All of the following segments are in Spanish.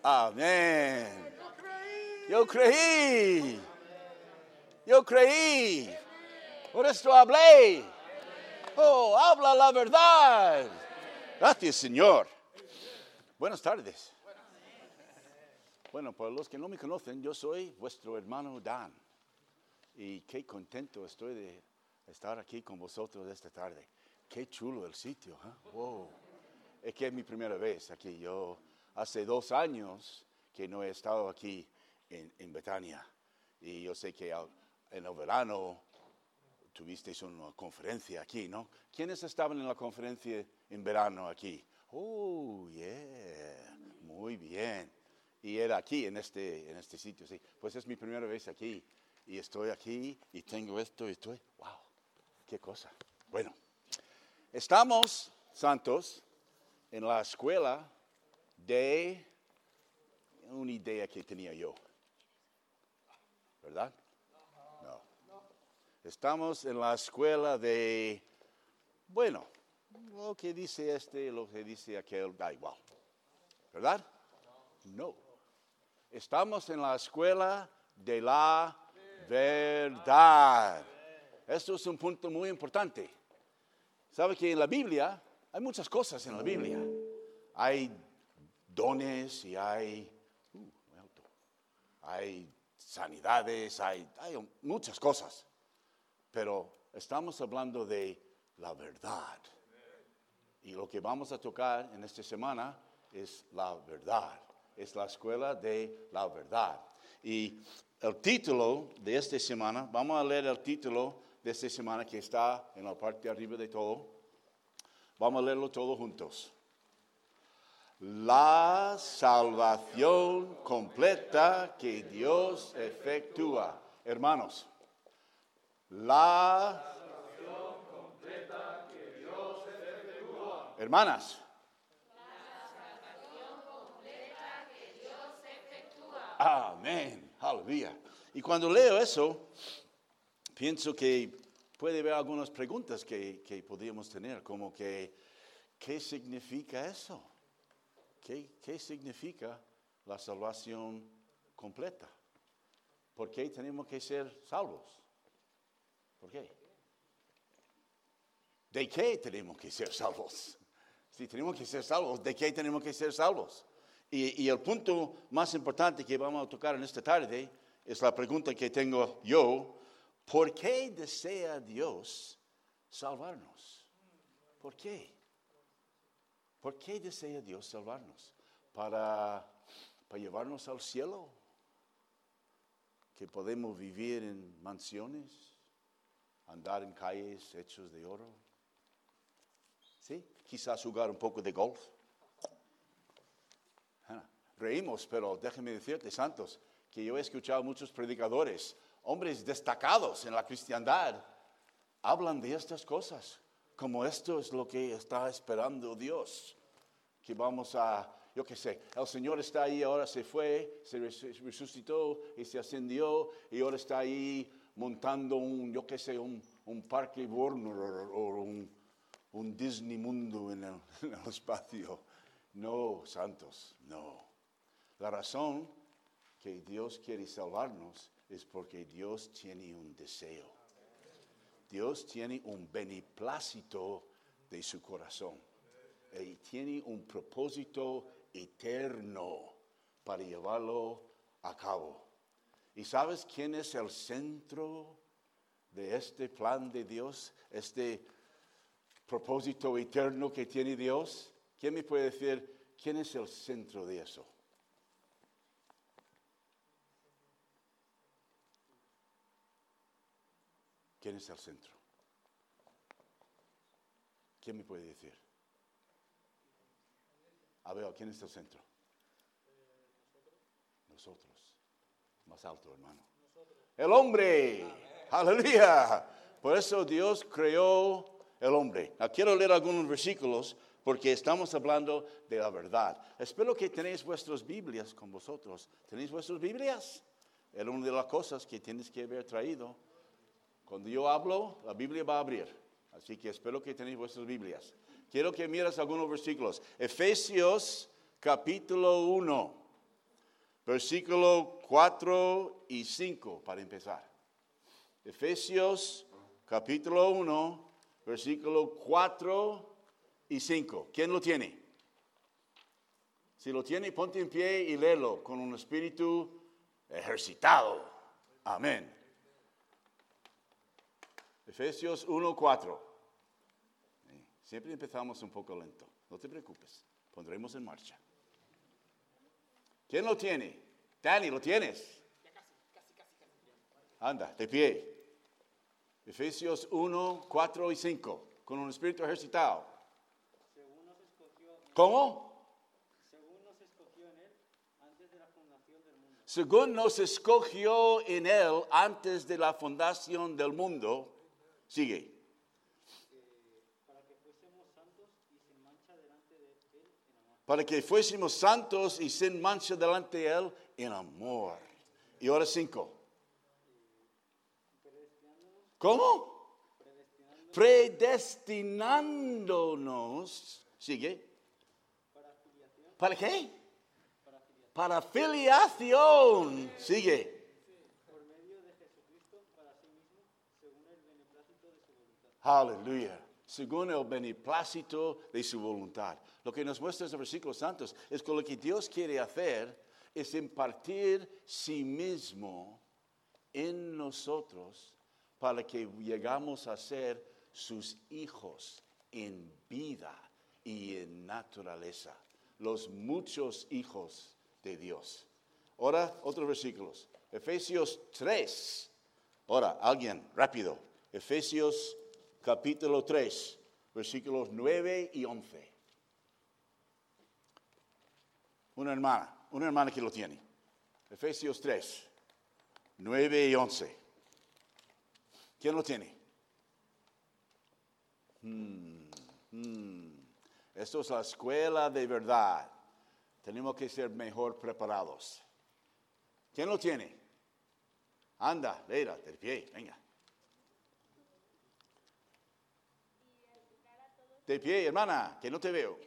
Amén. Yo creí. Yo creí. Por esto hablé. Oh, habla la verdad. Gracias, Señor. Buenas tardes. Bueno, para los que no me conocen, yo soy vuestro hermano Dan. Y qué contento estoy de estar aquí con vosotros esta tarde. Qué chulo el sitio, ¿eh? Wow. Es que es mi primera vez aquí. Yo hace 2 años que no he estado aquí en Betania. Y yo sé que en el verano tuvisteis una conferencia aquí, ¿no? ¿Quiénes estaban en la conferencia en verano aquí? Oh, yeah. Muy bien. Y era aquí, en este sitio, sí. Pues es mi primera vez aquí. Y estoy aquí y tengo esto y estoy... ¡Wow! ¡Qué cosa! Bueno, estamos, santos, en la escuela de una idea que tenía yo. ¿Verdad? No. Estamos en la escuela de, bueno, lo que dice este, lo que dice aquel, da igual. ¿Verdad? No. Estamos en la escuela de la verdad. Esto es un punto muy importante. ¿Sabe que en la Biblia hay muchas cosas en la Biblia? Hay dones y hay sanidades, hay muchas cosas. Pero estamos hablando de la verdad. Y lo que vamos a tocar en esta semana es la verdad. Es la escuela de la verdad. Y el título de esta semana, vamos a leer el título de esta semana que está en la parte de arriba de todo. Vamos a leerlo todos juntos. La salvación completa que Dios efectúa. Hermanos, la salvación completa que Dios efectúa. Hermanas. Amén, aleluya. Y cuando leo eso, pienso que puede haber algunas preguntas que podríamos tener, como que, ¿qué significa eso? ¿Qué significa la salvación completa? ¿Por qué tenemos que ser salvos? ¿Por qué? ¿De qué tenemos que ser salvos? Si tenemos que ser salvos, ¿de qué tenemos que ser salvos? Y el punto más importante que vamos a tocar en esta tarde es la pregunta que tengo yo. ¿Por qué desea Dios salvarnos? ¿Por qué? ¿Por qué desea Dios salvarnos? ¿Para llevarnos al cielo? ¿Que podemos vivir en mansiones? ¿Andar en calles hechos de oro? ¿Sí? Quizás jugar un poco de golf. Reímos, pero déjenme decirte, santos, que yo he escuchado muchos predicadores, hombres destacados en la cristiandad, hablan de estas cosas, como esto es lo que está esperando Dios, que vamos a, yo qué sé, el Señor está ahí, ahora se fue, se resucitó y se ascendió, y ahora está ahí montando un parque Warner o un Disney Mundo en el espacio. No, santos, no. La razón que Dios quiere salvarnos es porque Dios tiene un deseo. Dios tiene un beneplácito de su corazón. Y tiene un propósito eterno para llevarlo a cabo. ¿Y sabes quién es el centro de este plan de Dios? Este propósito eterno que tiene Dios. ¿Quién me puede decir quién es el centro de eso? ¿Quién es el centro? ¿Quién me puede decir? A ver, ¿quién es el centro? Nosotros. Más alto, hermano. El hombre. Aleluya. Por eso Dios creó el hombre. Quiero leer algunos versículos porque estamos hablando de la verdad. Espero que tenéis vuestras Biblias con vosotros. ¿Tenéis vuestras Biblias? Era una de las cosas que tienes que haber traído. Cuando yo hablo, la Biblia va a abrir. Así que espero que tenéis vuestras Biblias. Quiero que mires algunos versículos. Efesios capítulo 1. versículo 4 y 5 para empezar. Efesios capítulo 1, versículo 4 y 5. ¿Quién lo tiene? Si lo tiene, ponte en pie y léelo con un espíritu ejercitado. Amén. Efesios 1, 4. Siempre empezamos un poco lento. No te preocupes. Pondremos en marcha. ¿Quién lo tiene? Dani, ¿lo tienes? Ya casi. Anda, de pie. Efesios 1, 4 y 5. Con un espíritu ejercitado. ¿Cómo? Según nos escogió en él antes de la fundación del mundo. Según nos escogió en él antes de la fundación del mundo. Sigue. Para que fuésemos santos y sin mancha delante de él en amor. Para que fuésemos santos y sin mancha delante de él en amor. Y ahora 5. ¿Cómo? Predestinándonos. Sigue. ¿Para qué? Para filiación. Sigue. Por medio de Jesucristo para sí mismo, según el beneplácito de su voluntad. Aleluya. Según el beneplácito de su voluntad. Lo que nos muestra los versículos santos es que lo que Dios quiere hacer es impartir sí mismo en nosotros para que llegamos a ser sus hijos en vida y en naturaleza. Los muchos hijos de Dios. Ahora, otros versículos. Efesios 3. Ahora, alguien, rápido. Efesios capítulo 3, versículos 9 y 11. Una hermana que lo tiene. Efesios 3, 9 y 11. ¿Quién lo tiene? Esto es la escuela de verdad. Tenemos que ser mejor preparados. ¿Quién lo tiene? Anda, Leira, de pie, venga. De pie, hermana, que no te veo.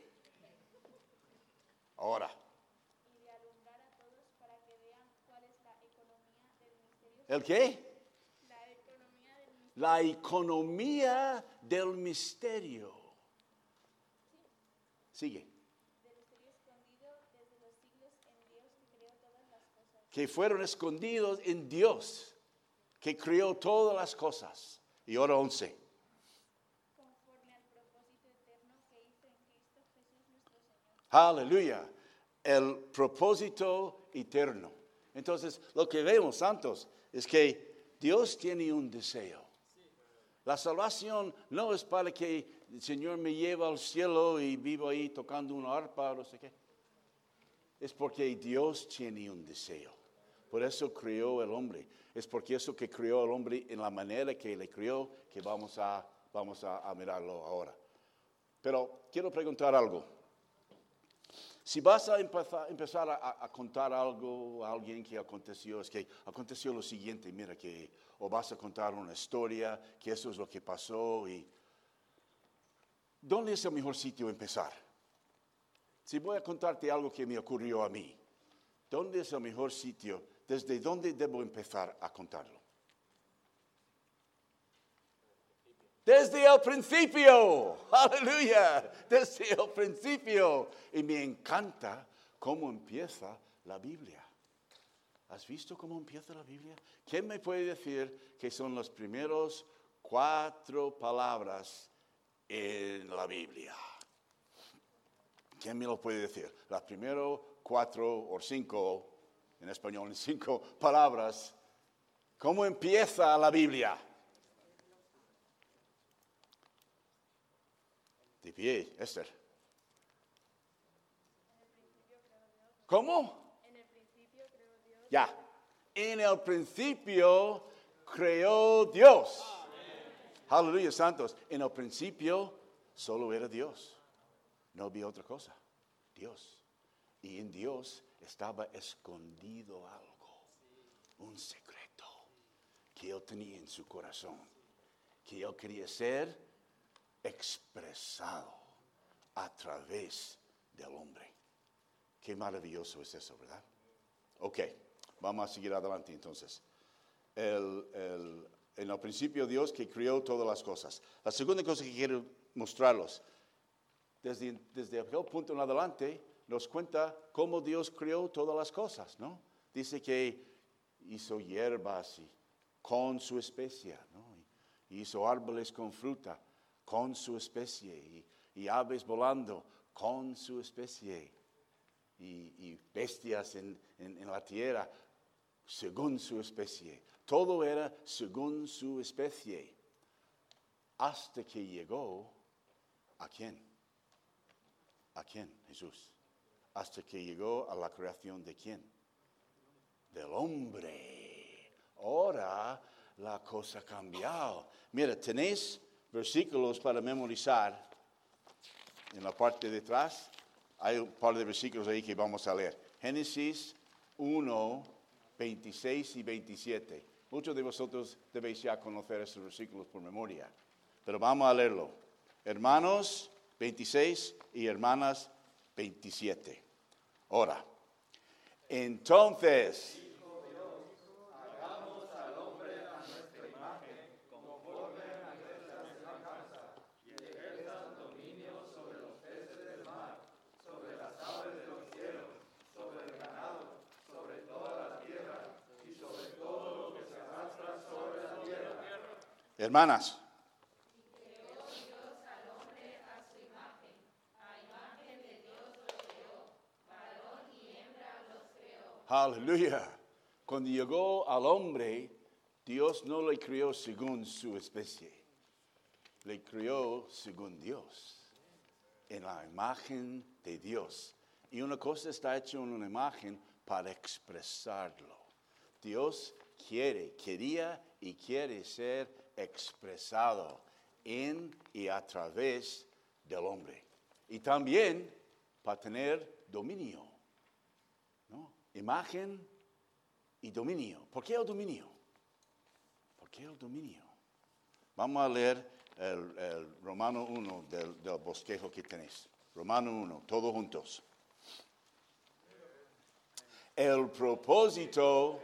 Ahora. Y de alumbrar a todos para que vean cuál es la economía del misterio. ¿El qué? La economía del misterio. La economía del misterio. Sigue. Del misterio escondido desde los siglos en Dios que creó todas las cosas. Que fueron escondidos en Dios, que creó todas las cosas. Y ahora 11. Conforme al propósito eterno que hizo en Cristo Jesús nuestro Señor. Aleluya. El propósito eterno. Entonces, lo que vemos, santos, es que Dios tiene un deseo. La salvación no es para que el Señor me lleve al cielo y vivo ahí tocando una arpa o no sé qué. Es porque Dios tiene un deseo. Por eso creó el hombre. Es porque eso que creó el hombre en la manera que le creó, que vamos a mirarlo ahora. Pero quiero preguntar algo. Si vas a empezar a contar algo a alguien que aconteció, es que aconteció lo siguiente, mira que, o vas a contar una historia, que eso es lo que pasó y ¿dónde es el mejor sitio empezar? Si voy a contarte algo que me ocurrió a mí, ¿dónde es el mejor sitio? ¿Desde dónde debo empezar a contarlo? Desde el principio, aleluya, desde el principio. Y me encanta cómo empieza la Biblia. ¿Has visto cómo empieza la Biblia? ¿Quién me puede decir que son las primeras 4 palabras en la Biblia? ¿Quién me lo puede decir? Las primeras 4 o 5, en español, 5 palabras. ¿Cómo empieza la Biblia? De pie, Esther. ¿Cómo? En el principio creó Dios. Ya. En el principio creó Dios. Aleluya, santos. En el principio solo era Dios. No había otra cosa. Dios. Y en Dios estaba escondido algo. Un secreto que Él tenía en su corazón. Que Él quería ser expresado a través del hombre. Qué maravilloso es eso, ¿verdad? Ok, vamos a seguir adelante entonces. En el principio Dios que creó todas las cosas. La segunda cosa que quiero mostrarlos, desde aquel punto en adelante, nos cuenta cómo Dios creó todas las cosas, ¿no? Dice que hizo hierbas con su especie, ¿no? Y hizo árboles con fruta con su especie, y aves volando con su especie, y bestias en la tierra según su especie. Todo era según su especie. Hasta que llegó, ¿a quién? ¿A quién? Jesús. Hasta que llegó a la creación de quién? Del hombre. Ahora la cosa ha cambiado. Mira, tenéis versículos para memorizar. En la parte de atrás hay un par de versículos ahí que vamos a leer. Génesis 1, 26 y 27. Muchos de vosotros debéis ya conocer estos versículos por memoria. Pero vamos a leerlo. Hermanos 26 y hermanas 27. Ahora, entonces, hermanas, aleluya. Cuando llegó al hombre, Dios no le crió según su especie. Le crió según Dios, en la imagen de Dios. Y una cosa está hecha en una imagen para expresarlo. Dios quería y quiere ser expresado en y a través del hombre. Y también para tener dominio, ¿no? Imagen y dominio. ¿Por qué el dominio? ¿Por qué el dominio? Vamos a leer el Romano 1 del bosquejo que tenéis. Romano 1, todos juntos. El propósito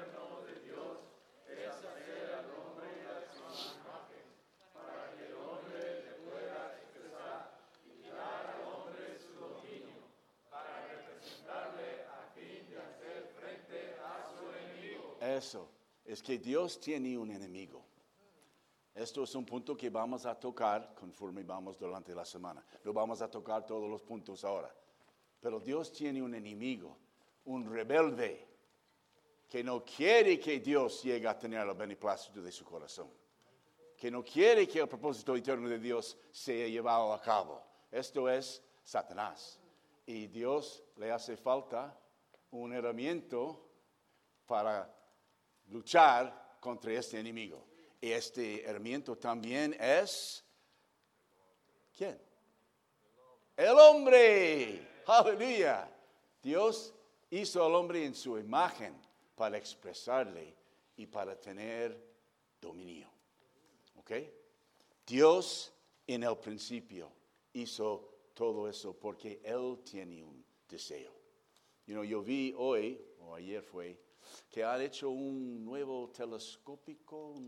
eso es que Dios tiene un enemigo. Esto es un punto que vamos a tocar conforme vamos durante la semana. No vamos a tocar todos los puntos ahora. Pero Dios tiene un enemigo, un rebelde, que no quiere que Dios llegue a tener el beneplácito de su corazón. Que no quiere que el propósito eterno de Dios sea llevado a cabo. Esto es Satanás. Y Dios le hace falta un herramienta para luchar contra este enemigo. Y este herramienta también es, ¿quién? El hombre. Aleluya. Dios hizo al hombre en su imagen para expresarle y para tener dominio. ¿Ok? Dios en el principio hizo todo eso porque Él tiene un deseo. Yo vi hoy, o ayer fue, que han hecho un nuevo telescopio.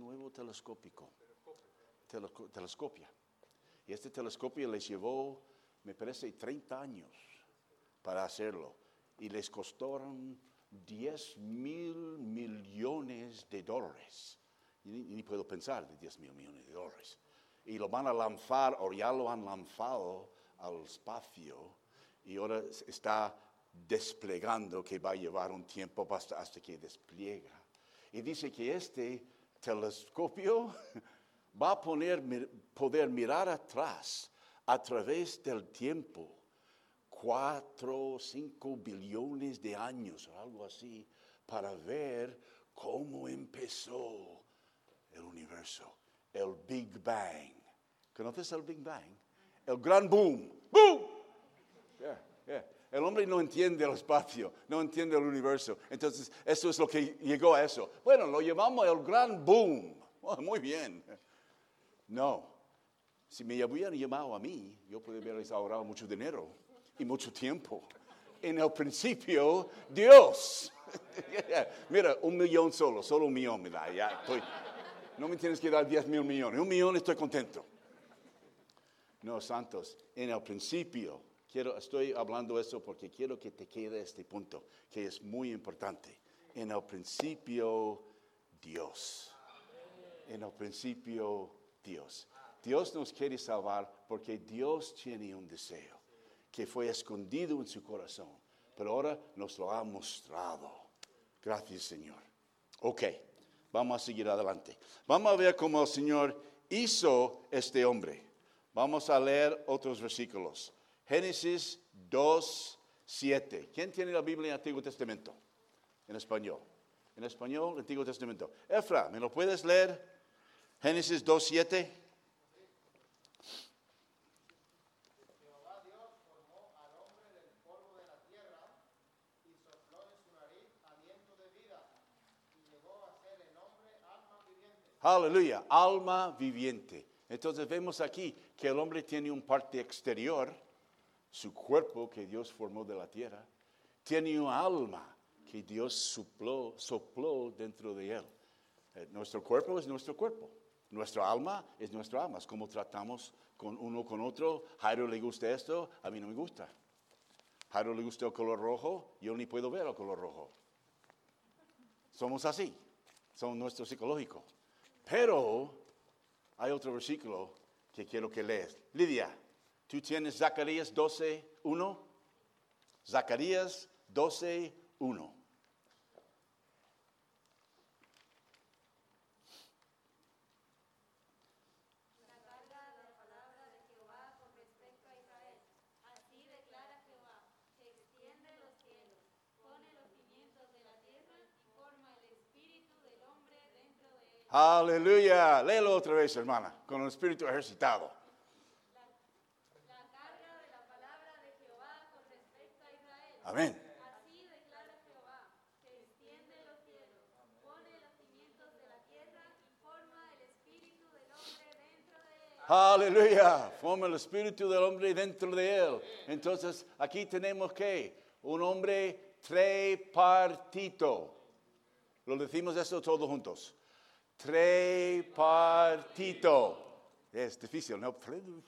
Y este telescopio les llevó, me parece, 30 años para hacerlo. Y les costaron $10,000 millones. Y ni puedo pensar de $10,000 millones. Y lo van a lanzar, o ya lo han lanzado al espacio. Y ahora está desplegando, que va a llevar un tiempo hasta que despliega. Y dice que este telescopio va a poder mirar atrás a través del tiempo, 4 o 5 billones de años o algo así, para ver cómo empezó el universo, el Big Bang. ¿Conoces el Big Bang? El gran boom. ¡Boom! Yeah. El hombre no entiende el espacio, no entiende el universo. Entonces, eso es lo que llegó a eso. Bueno, lo llamamos el gran boom. Oh, muy bien. No. Si me hubieran llamado a mí, yo podría haberles ahorrado mucho dinero y mucho tiempo. En el principio, Dios. Mira, 1,000,000 solo 1,000,000 me da. Ya estoy, no me tienes que dar 10,000 millones. 1,000,000 estoy contento. No, santos, en el principio, estoy hablando eso porque quiero que te quede este punto, que es muy importante. En el principio, Dios. En el principio, Dios. Dios nos quiere salvar porque Dios tiene un deseo que fue escondido en su corazón, pero ahora nos lo ha mostrado. Gracias, Señor. Ok, vamos a seguir adelante. Vamos a ver cómo el Señor hizo este hombre. Vamos a leer otros versículos. Génesis 2:7. ¿Quién tiene la Biblia en el Antiguo Testamento? En español. En español, Antiguo Testamento. Efra, ¿me lo puedes leer? Génesis 2:7. Jehová Dios formó al hombre del polvo de la tierra y sopló en su nariz aliento de vida y llegó a ser el hombre alma viviente. Aleluya, alma viviente. Entonces vemos aquí que el hombre tiene un parte exterior, su cuerpo que Dios formó de la tierra, tiene un alma que Dios sopló dentro de él. Nuestro cuerpo es nuestro cuerpo, nuestra alma es nuestra alma, es como tratamos con uno con otro. Jairo le gusta esto, a mí no me gusta. Jairo le gusta el color rojo, yo ni puedo ver el color rojo. Somos así, somos nuestro psicológico. Pero hay otro versículo que quiero que leas. Lidia, ¿tú tienes Zacarías 12:1? Zacarías 12:1. La carga de la palabra de Jehová con respecto a Israel. Así declara Jehová, que extiende los cielos, pone los cimientos de la tierra y forma el espíritu del hombre dentro de él. Aleluya. Léelo otra vez, hermana, con el espíritu ejercitado. La carga de la palabra de Jehová con respecto a Israel. Amén. Así declara Jehová, que extiende los cielos, pone los cimientos de la tierra y forma el espíritu del hombre dentro de él. Aleluya. Forma el espíritu del hombre dentro de él. Entonces, aquí tenemos que un hombre tripartito. Lo decimos eso todos juntos. Tripartito. Es difícil, ¿no?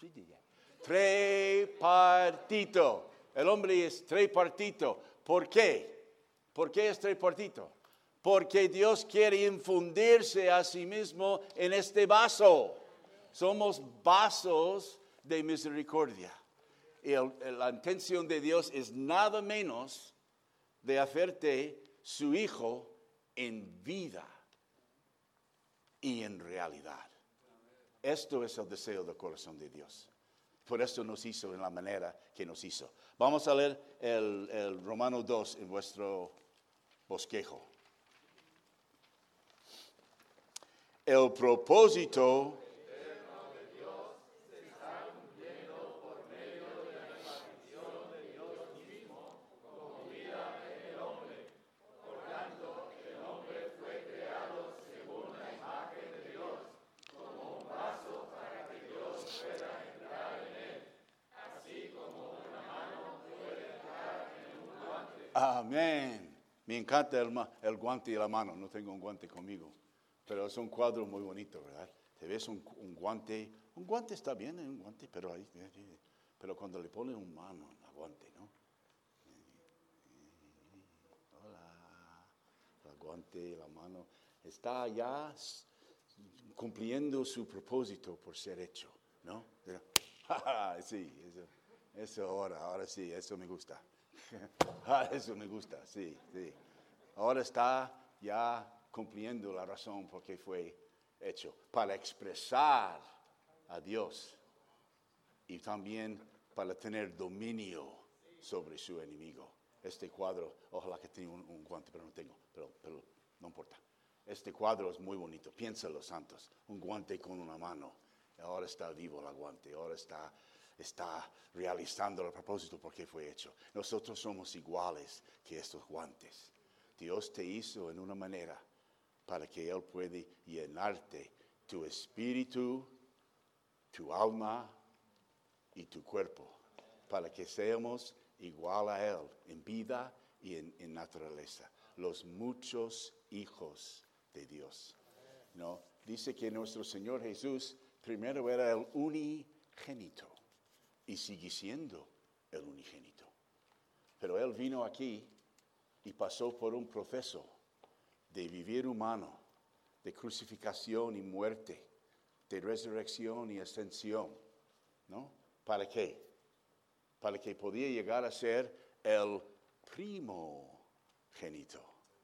Tripartito. El hombre es tripartito. ¿Por qué? ¿Por qué es tripartito? Porque Dios quiere infundirse a sí mismo en este vaso. Somos vasos de misericordia. Y la intención de Dios es nada menos de hacerte su hijo en vida y en realidad. Esto es el deseo del corazón de Dios. Por eso nos hizo en la manera que nos hizo. Vamos a leer el Romano 2 en vuestro bosquejo. El propósito Amén. Me encanta el guante y la mano. No tengo un guante conmigo. Pero es un cuadro muy bonito, ¿verdad? Te ves un guante. Un guante está bien, un guante, pero cuando le ponen un mano al guante, ¿no? Hola. El guante y la mano. Está ya cumpliendo su propósito por ser hecho, ¿no? Sí, eso ahora sí, eso me gusta. Eso me gusta, sí. Ahora está ya cumpliendo la razón por qué fue hecho, para expresar a Dios y también para tener dominio sobre su enemigo. Este cuadro, ojalá que tenga un guante, pero no tengo, pero no importa. Este cuadro es muy bonito, piénsalo, santos, un guante con una mano. Ahora está vivo el guante, ahora está realizando el propósito porque fue hecho. Nosotros somos iguales que estos guantes. Dios te hizo en una manera para que Él pueda llenarte tu espíritu, tu alma y tu cuerpo, para que seamos igual a Él en vida y en naturaleza. Los muchos hijos de Dios. ¿No? Dice que nuestro Señor Jesús primero era el unigénito y sigue siendo el unigénito. Pero Él vino aquí y pasó por un proceso de vivir humano, de crucificación y muerte, de resurrección y ascensión. ¿No? ¿Para qué? Para que podía llegar a ser el primogénito.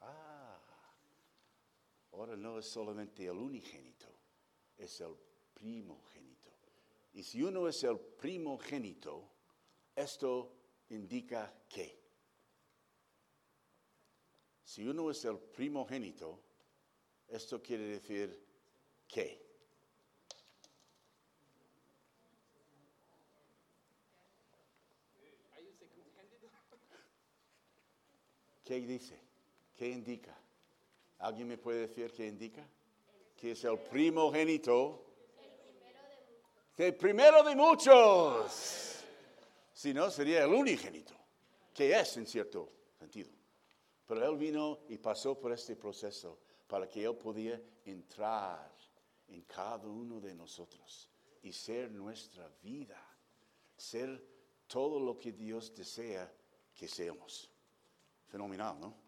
Ahora no es solamente el unigénito, es el primogénito. Y si uno es el primogénito, esto indica ¿qué? Si uno es el primogénito, esto quiere decir ¿qué? ¿Qué dice? ¿Qué indica? ¿Alguien me puede decir qué indica? Que es el primogénito. El primero de muchos. Si no, sería el unigénito, que es en cierto sentido. Pero Él vino y pasó por este proceso para que Él pudiera entrar en cada uno de nosotros y ser nuestra vida, ser todo lo que Dios desea que seamos. Fenomenal, ¿no?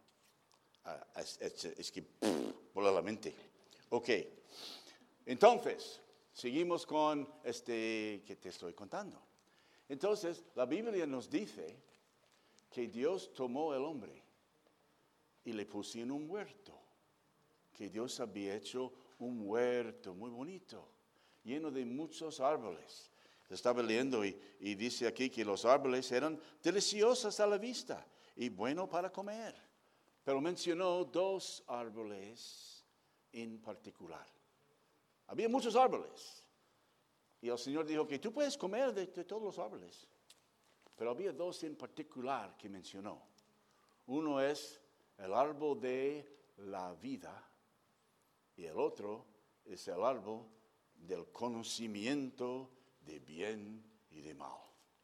Es que vuela la mente. Ok. Entonces, seguimos con que te estoy contando. Entonces, la Biblia nos dice que Dios tomó el hombre y le puso en un huerto. Que Dios había hecho un huerto muy bonito, lleno de muchos árboles. Estaba leyendo y dice aquí que los árboles eran deliciosos a la vista y bueno para comer. Pero mencionó 2 árboles en particular. Había muchos árboles. Y el Señor dijo que tú puedes comer de todos los árboles. Pero había 2 en particular que mencionó. Uno es el árbol de la vida y el otro es el árbol del conocimiento de bien y de mal.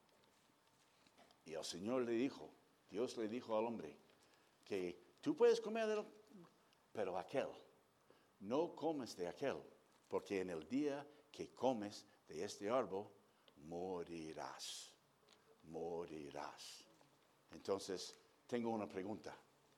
Y el Señor le dijo, Dios le dijo al hombre, que tú puedes comer pero aquel, no comes de aquel, porque en el día que comes de este árbol, morirás. Morirás. Entonces, tengo una pregunta.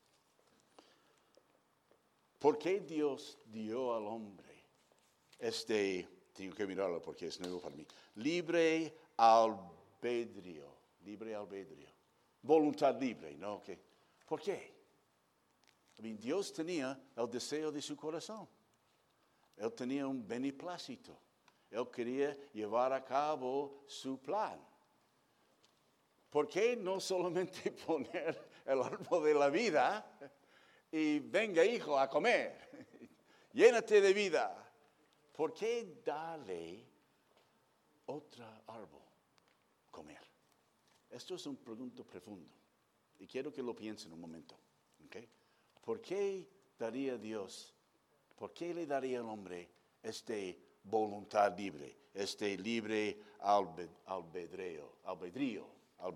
¿Por qué Dios dio al hombre tengo que mirarlo porque es nuevo para mí, libre albedrío, voluntad libre, ¿no? ¿Por qué? Dios tenía el deseo de su corazón. Él tenía un beneplácito. Él quería llevar a cabo su plan. ¿Por qué no solamente poner el árbol de la vida y venga, hijo, a comer? Llénate de vida. ¿Por qué darle otro árbol comer? Esto es un pregunta profundo y quiero que lo piensen un momento. ¿Okay? ¿Por qué daría Dios, por qué le daría al hombre voluntad libre, libre albedrío?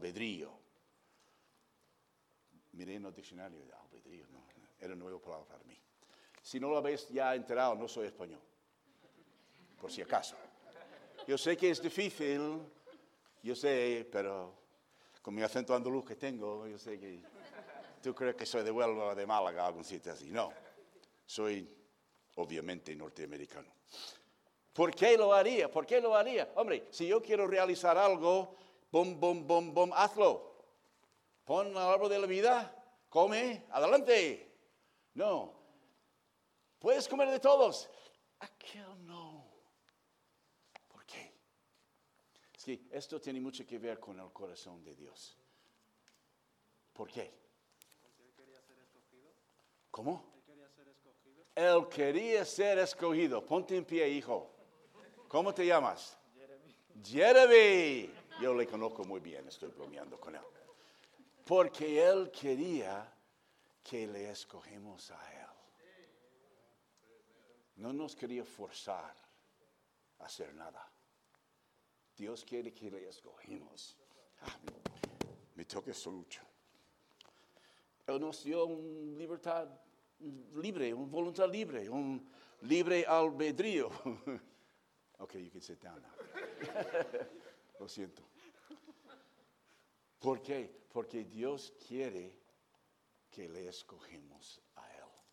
Miré en el diccionario de albedrío, no, era una nueva palabra para mí. Si no lo habéis ya enterado, no soy español, por si acaso. Yo sé que es difícil, yo sé, pero con mi acento andaluz que tengo, yo sé que tú crees que soy de Huelva, de Málaga, algún sitio así. No, soy obviamente norteamericano. ¿Por qué lo haría? ¿Por qué lo haría? Hombre, si yo quiero realizar algo, hazlo. Pon el árbol de la vida, come, adelante. No. Puedes comer de todos. Aquel no. ¿Por qué? Es que esto tiene mucho que ver con el corazón de Dios. ¿Por qué? Porque él quería ser escogido. ¿Cómo? Él quería ser escogido. Él quería ser escogido. Ponte en pie, hijo. ¿Cómo te llamas? Jeremy. Yo le conozco muy bien, estoy bromeando con él. Porque él quería que le escogemos a él. No nos quería forzar a hacer nada. Dios quiere que le escogemos. Me toca eso mucho. Él nos dio una libertad libre, una voluntad libre, un libre albedrío. Okay, you can sit down now. Lo siento. ¿Por qué? Porque Dios quiere que le escogemos a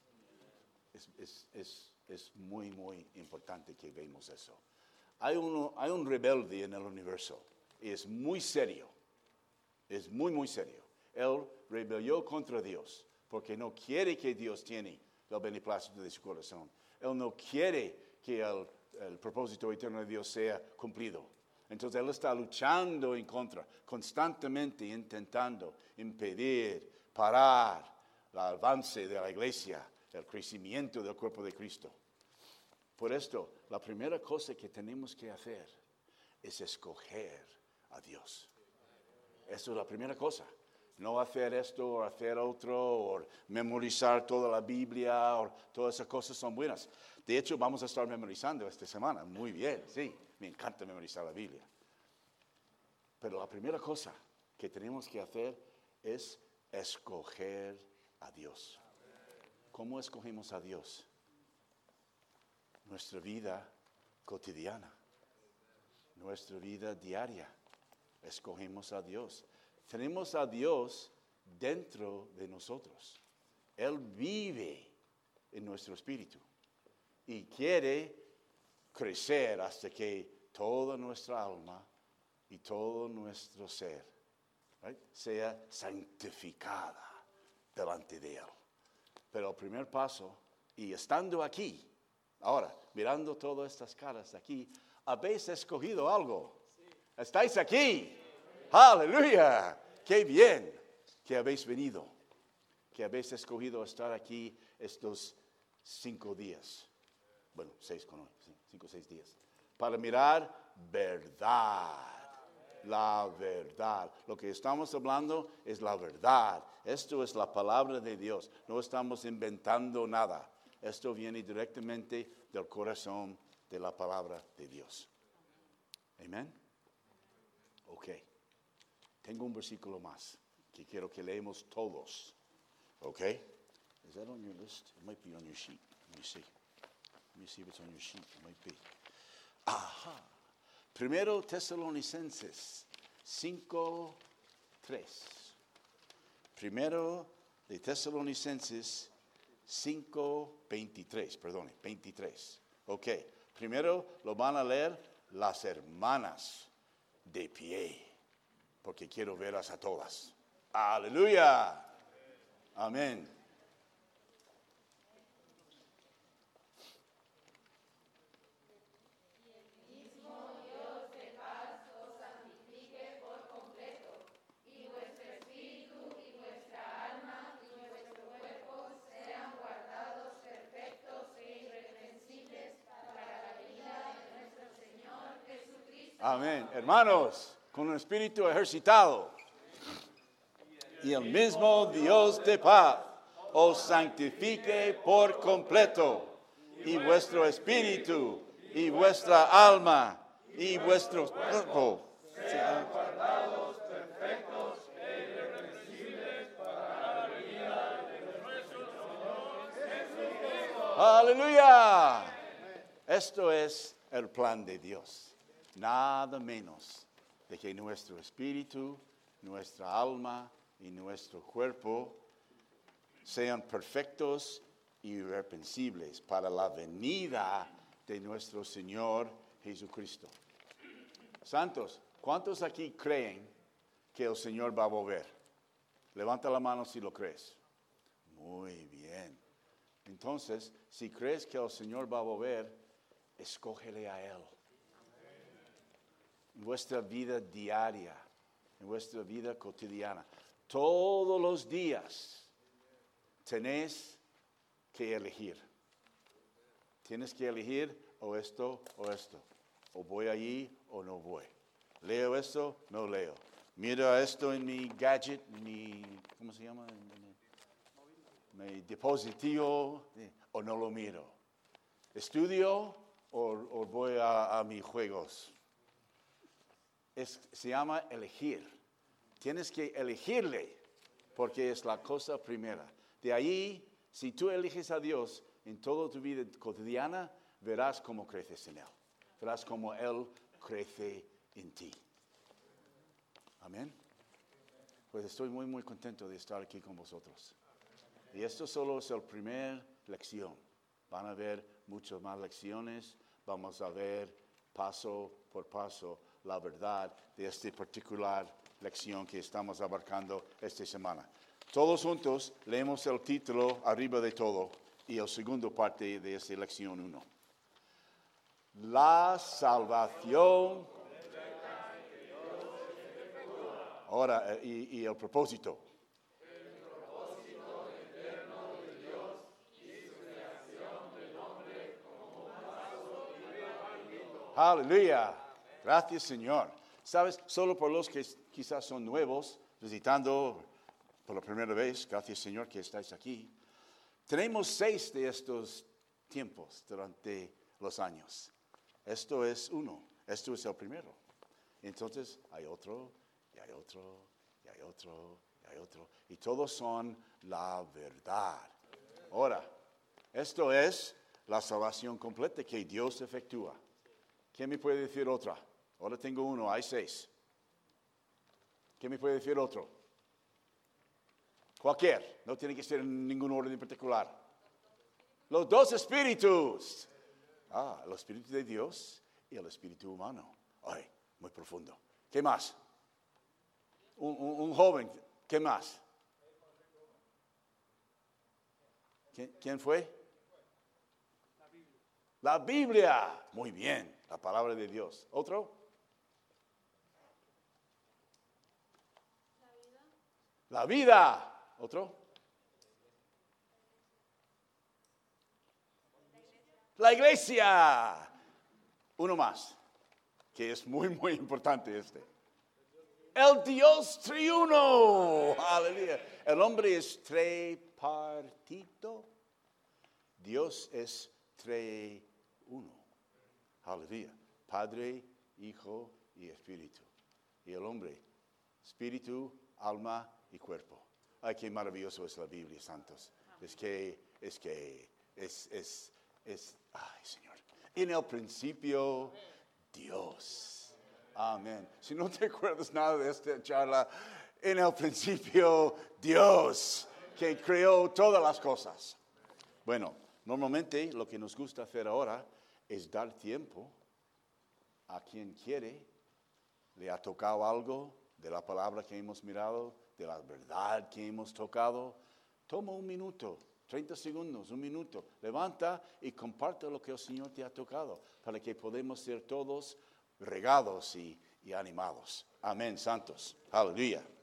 Él. Es muy, muy importante que veamos eso. Hay un rebelde en el universo. Y es muy serio. Es muy, muy serio. Él rebelió contra Dios porque no quiere que Dios tiene el beneplácito de su corazón. Él no quiere que el propósito eterno de Dios sea cumplido. Entonces Él está luchando en contra, constantemente intentando impedir, parar el avance de la iglesia, el crecimiento del cuerpo de Cristo. Por esto, la primera cosa que tenemos que hacer es escoger a Dios. Eso es la primera cosa. No hacer esto o hacer otro o memorizar toda la Biblia o todas esas cosas son buenas. De hecho, vamos a estar memorizando esta semana. Muy bien, sí. Me encanta memorizar la Biblia. Pero la primera cosa que tenemos que hacer es escoger a Dios. ¿Cómo escogemos a Dios? Nuestra vida cotidiana, nuestra vida diaria. Escogemos a Dios. Tenemos a Dios dentro de nosotros. Él vive en nuestro espíritu y quiere crecer hasta que toda nuestra alma y todo nuestro ser, right, sea santificada delante de Él. Pero el primer paso, y estando aquí, ahora, mirando todas estas caras aquí, habéis escogido algo. Estáis aquí. Aleluya. Qué bien que habéis venido, que habéis escogido estar aquí estos 5 días. Bueno, 6 con hoy, 5 o 6 días. Para mirar verdad. La verdad. Lo que estamos hablando es la verdad. Esto es la palabra de Dios. No estamos inventando nada. Esto viene directamente del corazón de la palabra de Dios. Amén. Ok. Tengo un versículo más que quiero que leemos todos. Ok. Is that on your list? It might be on your sheet. Let me see. Let me see if it's on your sheet. It might be. Ajá. Primero Tesalonicenses 5:3. Primero de Tesalonicenses 5:23. Perdone, 23. Ok. Primero lo van a leer las hermanas de pie, porque quiero verlas a todas. Aleluya. Amén. Amén. Hermanos, con un espíritu ejercitado. Y el mismo Dios de paz os santifique por completo. Y vuestro espíritu, y vuestra alma, y vuestro cuerpo sean guardados perfectos e irreprensibles para la venida de nuestro Señor Jesucristo. Aleluya. Esto es el plan de Dios. Nada menos de que nuestro espíritu, nuestra alma y nuestro cuerpo sean perfectos y irreprensibles para la venida de nuestro Señor Jesucristo. Santos, ¿cuántos aquí creen que el Señor va a volver? Levanta la mano si lo crees. Muy bien. Entonces, si crees que el Señor va a volver, escógele a Él. En vuestra vida diaria, en vuestra vida cotidiana. Todos los días tenéis que elegir. Tienes que elegir o esto o esto. O voy allí o no voy. Leo esto, no leo. Miro esto en mi gadget, en mi, ¿cómo se llama? Mi dispositivo, o no lo miro. Estudio o voy a mis juegos. Se llama elegir. Tienes que elegirle porque es la cosa primera. De ahí, si tú eliges a Dios en toda tu vida cotidiana, verás cómo creces en Él. Verás cómo Él crece en ti. Amén. Pues estoy muy, muy contento de estar aquí con vosotros. Y esto solo es la primera lección. Van a haber muchas más lecciones. Vamos a ver paso por paso la verdad de esta particular lección que estamos abarcando esta semana. Todos juntos leemos el título arriba de todo y la segunda parte de esta lección 1. La salvación. Ahora, y el propósito. Aleluya. Gracias, Señor. Sabes, solo por los que quizás son nuevos, visitando por la primera vez, gracias, Señor, que estáis aquí. Tenemos 6 de estos tiempos durante los años. Esto es uno. Esto es el primero. Entonces, hay otro, y hay otro, y hay otro, y hay otro. Y todos son la verdad. Ahora, esto es la salvación completa que Dios efectúa. ¿Quién me puede decir otra? Ahora tengo uno, hay 6. ¿Quién me puede decir otro? Cualquier, no tiene que ser en ningún orden en particular. Los 2 espíritus. El espíritu de Dios y el espíritu humano. Ay, muy profundo. ¿Qué más? Un joven, ¿qué más? ¿Quién fue? La Biblia. Muy bien, la palabra de Dios. ¿Otro? La vida. ¿Otro? La iglesia. Uno más, que es muy, muy importante este. El Dios triuno. Aleluya. El hombre es tripartito. Dios es triuno. Aleluya. Padre, Hijo y Espíritu. Y el hombre, espíritu, alma y cuerpo. Ay, qué maravilloso es la Biblia, santos. Ay, Señor. En el principio, Dios. Amén. Si no te acuerdas nada de esta charla, en el principio, Dios, que creó todas las cosas. Bueno, normalmente lo que nos gusta hacer ahora es dar tiempo a quien quiere, le ha tocado algo de la palabra que hemos mirado, de la verdad que hemos tocado. Toma un minuto, 30 segundos, un minuto. Levanta y comparte lo que el Señor te ha tocado para que podamos ser todos regados y animados. Amén, santos. Aleluya.